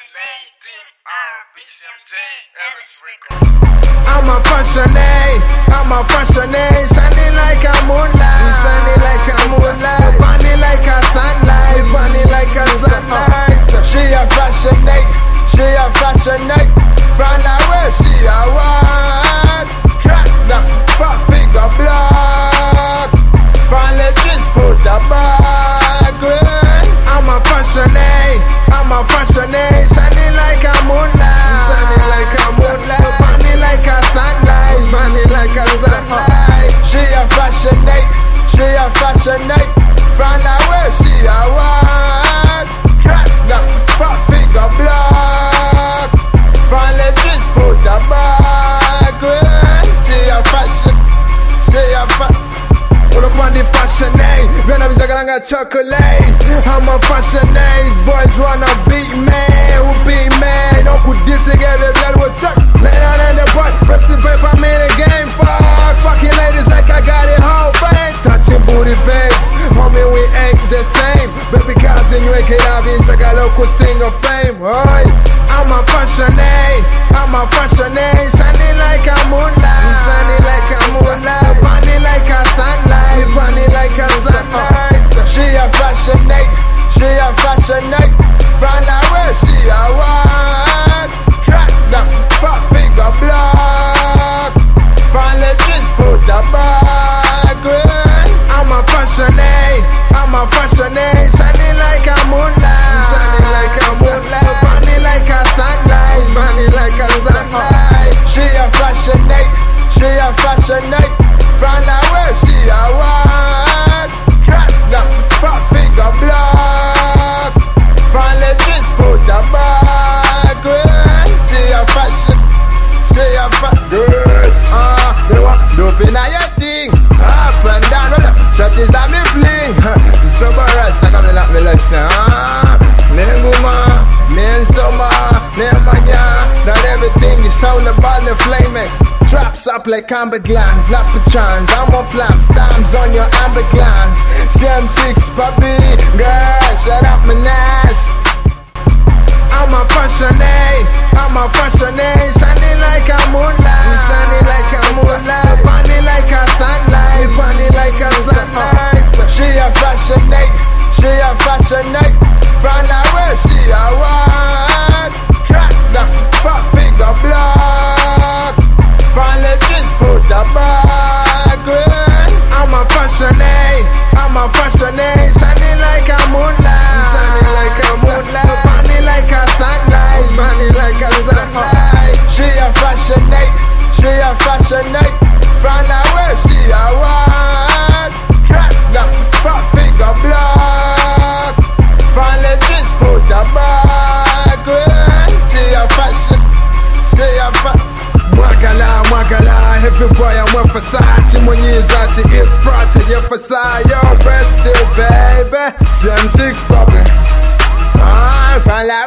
I'm a fashionate, shining like a moonlight, burning like a sunlight, She a fashionate, from the way she a one, crack down, fat figure block, from the twist put the back. I'm a fashionate, shining like a moonlight, burning like a sunlight, She a fashionate, from the way she a one, crack down, fat figure block, from the twist put the back. She a fashion. Pull up on the fashionate, when I'm chocolate. I'm a fashionate, boys wanna beat me, who beat me? Don't put this together, blood will chuck. Lay down in the pot, press the paper, me the game, fuck. Fucking ladies like I got it whole bang. Touching booty babes, homie we ain't the same. Baby cousin, you ain't having check a local singer fame. Oi, I'm a fashionate, shining like a moonlight, burning like a sunlight, She a fashionate, from the way she a one, crack down, fat figure block, from the twist put the back. I'm a fashionate, shining like a moonlight, burning like a sunlight, She a fashionate, from the way she a one, crack down, fat figure block, from the twist put the back. She a fashion, girl. They want dope in your thing, up and down, shut is that me fling. So boris, like I'm like me like say, Nenguma, Nensoma, Nemanya, not everything is all about the flames. Traps up like amber glands, Lapatrons, I'm on flap, stamps on your amber glands. CM6, puppy, girl, shut up my ass. I'm a fashionate, shining like a moonlight, burning like a sunlight, She a fashionate, from the way she a one, crack down, fat figure block, from the twist put the back. I'm a fashionate, shining like a moonlight, burning like a sunlight, She a fashionate, from the way she a one, crack down, fat figure block, from the twist put the back. She a fashion. Mwagala, every boy I'm with Versace. Munyiza, she is proud to your Versace. Your best still, baby. CM6 poppin'. From the